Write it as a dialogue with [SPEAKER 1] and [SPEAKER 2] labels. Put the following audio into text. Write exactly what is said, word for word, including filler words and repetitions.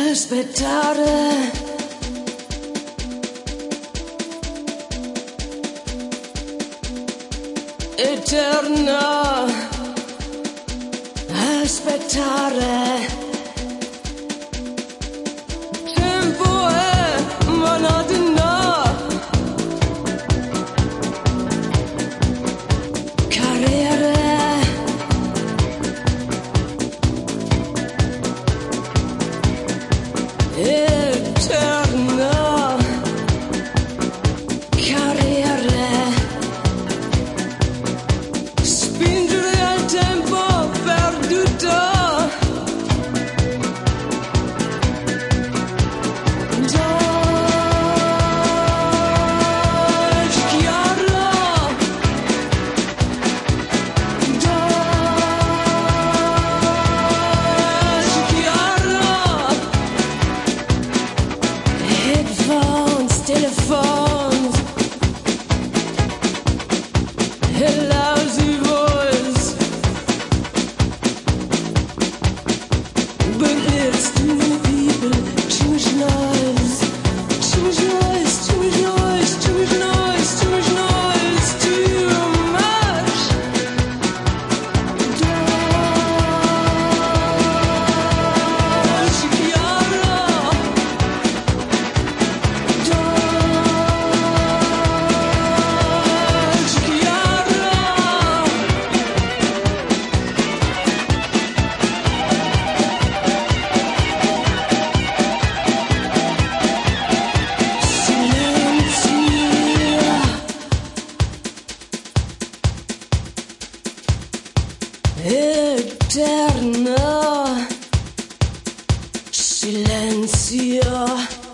[SPEAKER 1] aspettare. Eterna, aspettare. Tempo è monotona, carriere. Eterna, carriere. Spingere al tempo perduto. Dolce chiaro, dolce chiaro. Headphones, telephones, a lousy voice, but it's too many people, too much noise, too much noise, too much noise, too much noise, too much noise, too much. Dolce chiaro, dolce chiaro. Silenzio eterno, silenzio.